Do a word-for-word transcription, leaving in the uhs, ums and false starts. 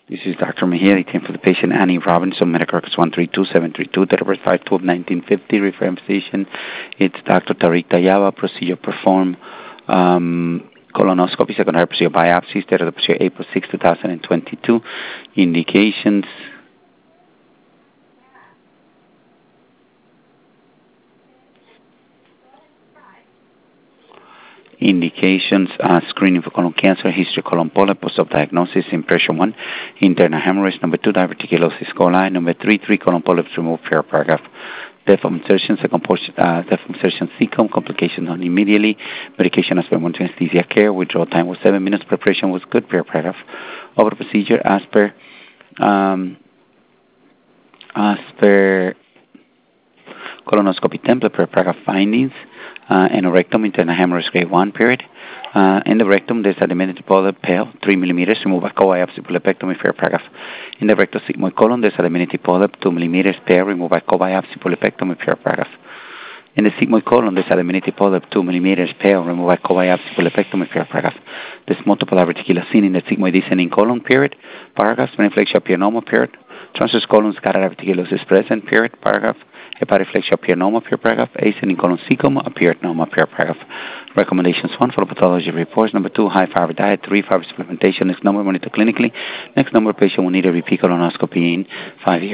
This is Doctor Mejia, the team for the patient Annie Robinson, medical records one three two seven three two, date of birth five twelve nineteen fifty, reference physician. It's Doctor Tariq Dayaba, procedure performed, um, colonoscopy, secondary procedure biopsies, date of the procedure April sixth, two thousand twenty-two. Indications. Indications, uh, screening for colon cancer, history of colon polyp, post-op diagnosis, impression one, internal hemorrhage, number two, diverticulosis coli, number three, three colon polyps removed, fair paragraph. Death of insertion, second portion, uh, death of insertion cecum, complications on immediately, medication as per emergency anesthesia care, withdrawal time was seven minutes, preparation was good, fair paragraph. Over procedure as per, um, as per colonoscopy template, per paragraph findings. Uh, rectum, internal hemorrhage grade one period. Uh, in the rectum, there's a diminutive polyp, pale, three millimeters, removed by co-biopsy polypectomy, fair paragraph. In the rectal sigmoid colon, there's a diminutive polyp, two millimeters, pale, removed by co-biopsy polypectomy, fair paragraph. In the sigmoid colon, there's a diminutive polyp, two millimeters, pale, removed by co-biopsy polypectomy, fair paragraph. There's multiple diverticular seen in the sigmoid descending colon, period, paragraph. Meningflexia pyrenoma, period. Transverse colon scatter diverticulosis present, period, paragraph. Hepatoflexia pyrenoma, period, paragraph. Ascending colon cecum, appeared noma, period, paragraph. Recommendations: one, follow pathology reports. Number two, high fiber diet. Three, fiber supplementation. Next number, monitor clinically. Next number, patient will need a repeat colonoscopy in five years.